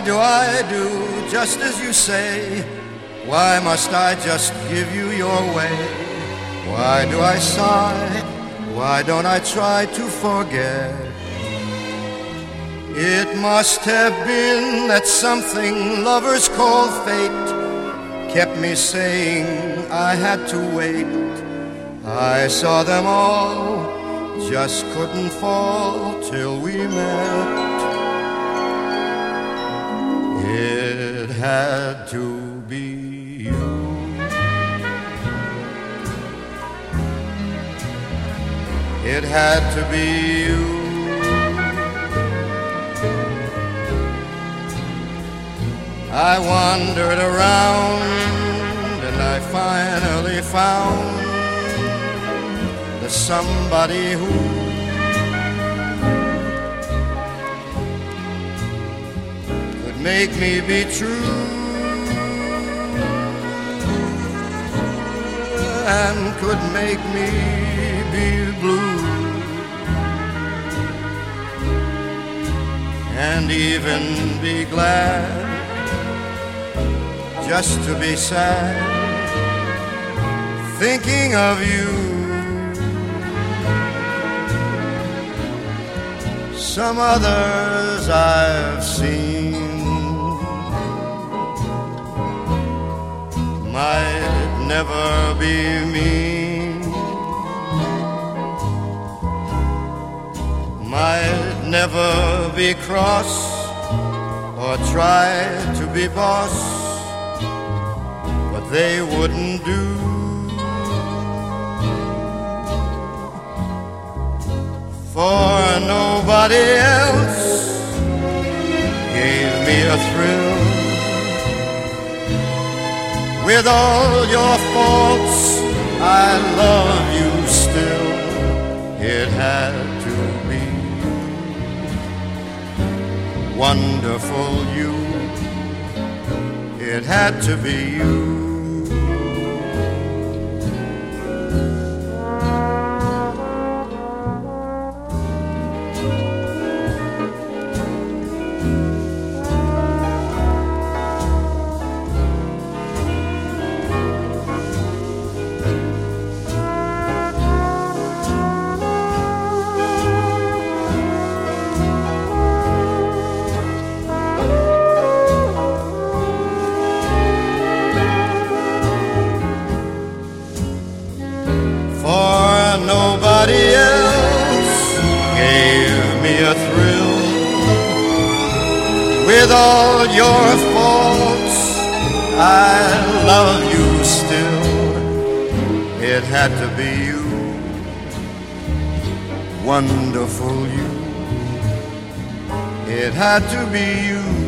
do I do just as you say? Why must I just give you your way? Why do I sigh? Why don't I try to forget? It must have been that something lovers call fate kept me saying I had to wait. I saw them all, just couldn't fall till we met. It had to be you. It had to be you. I wandered around and I finally found the somebody who could make me be true and could make me be blue and even be glad just to be sad thinking of you. Some others I've seen might never be mean, might never be cross or try to be boss, but they wouldn't do. For nobody else gave me a thrill. With all your faults, I love you still. It had to be wonderful you. It had to be you. Nobody else gave me a thrill. With all your faults, I love you still. It had to be you, wonderful you. It had to be you.